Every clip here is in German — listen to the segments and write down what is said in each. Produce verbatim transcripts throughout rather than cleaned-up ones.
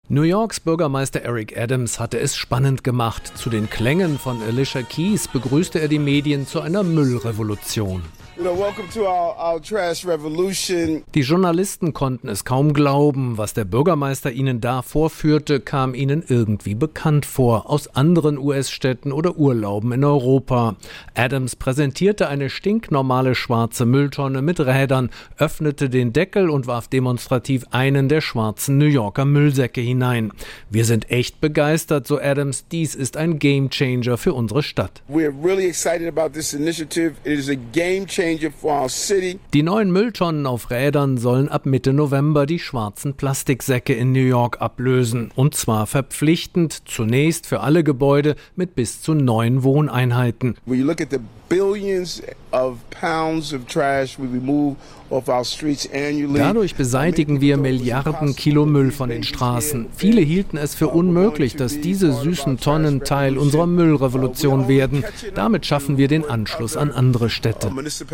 New Yorks Bürgermeister Eric Adams hatte es spannend gemacht. Zu den Klängen von Alicia Keys begrüßte er die Medien zu einer Müllrevolution. Die Journalisten konnten es kaum glauben. Was der Bürgermeister ihnen da vorführte, kam ihnen irgendwie bekannt vor, aus anderen U S-Städten oder Urlauben in Europa. Adams präsentierte eine stinknormale schwarze Mülltonne mit Rädern, öffnete den Deckel und warf demonstrativ einen der schwarzen New Yorker Müllsäcke hinein. Wir sind echt begeistert, so Adams. Dies ist ein Gamechanger für unsere Stadt. We're really excited about this initiative. It is a game changer. Die neuen Mülltonnen auf Rädern sollen ab Mitte November die schwarzen Plastiksäcke in New York ablösen. Und zwar verpflichtend, zunächst für alle Gebäude mit bis zu neun Wohneinheiten. When you look at the billions of pounds of trash we remove off our streets annually. Dadurch beseitigen wir Milliarden Kilo Müll von den Straßen. Viele hielten es für unmöglich, dass diese süßen Tonnen Teil unserer Müllrevolution werden. Damit schaffen wir den Anschluss an andere Städte.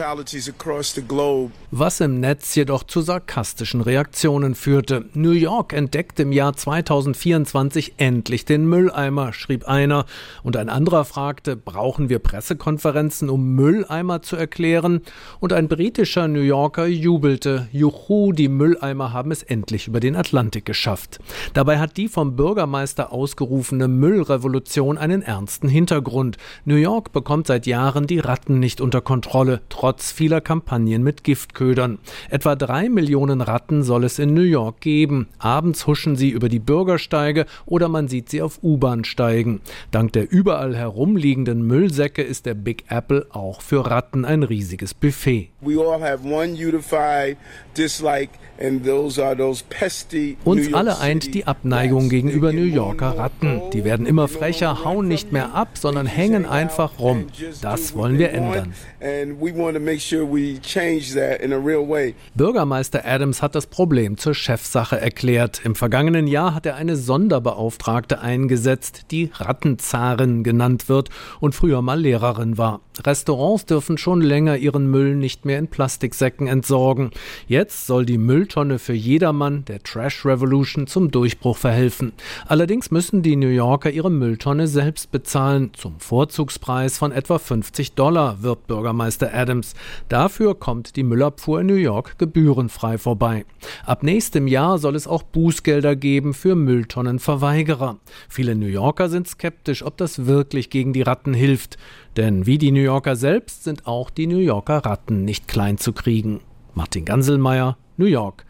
Was im Netz jedoch zu sarkastischen Reaktionen führte. New York entdeckte im Jahr zweitausendvierundzwanzig endlich den Mülleimer, schrieb einer. Und ein anderer fragte, brauchen wir Pressekonferenzen, um Mülleimer zu erklären? Und ein britischer New Yorker jubelte, juhu, die Mülleimer haben es endlich über den Atlantik geschafft. Dabei hat die vom Bürgermeister ausgerufene Müllrevolution einen ernsten Hintergrund. New York bekommt seit Jahren die Ratten nicht unter Kontrolle, trotz vieler Kampagnen mit Giftködern. Etwa drei Millionen Ratten soll es in New York geben. Abends huschen sie über die Bürgersteige oder man sieht sie auf U-Bahn-Steigen. Dank der überall herumliegenden Müllsäcke ist der Big Apple auch für Ratten ein riesiges Buffet. We all have one unified dislike and those are those pesty Uns alle eint die Abneigung gegenüber New Yorker Ratten. Die werden immer frecher, hauen nicht mehr ab, sondern hängen einfach rum. Das wollen wir ändern. Bürgermeister Adams hat das Problem zur Chefsache erklärt. Im vergangenen Jahr hat er eine Sonderbeauftragte eingesetzt, die Rattenzarin genannt wird und früher mal Lehrerin war. Restaurants dürfen schon länger ihren Müll nicht mehr in Plastiksäcken entsorgen. Jetzt soll die Mülltonne für jedermann, der Trash Revolution, zum Durchbruch verhelfen. Allerdings müssen die New Yorker ihre Mülltonne selbst bezahlen, zum Vorzugspreis von etwa fünfzig Dollar, wirbt Bürgermeister Adams. Dafür kommt die Müllabfuhr in New York gebührenfrei vorbei. Ab nächstem Jahr soll es auch Bußgelder geben für Mülltonnenverweigerer. Viele New Yorker sind skeptisch, ob das wirklich gegen die Ratten hilft. Denn wie die New Yorker selbst sind auch die New Yorker Ratten nicht klein zu kriegen. Martin Ganselmeier, New York,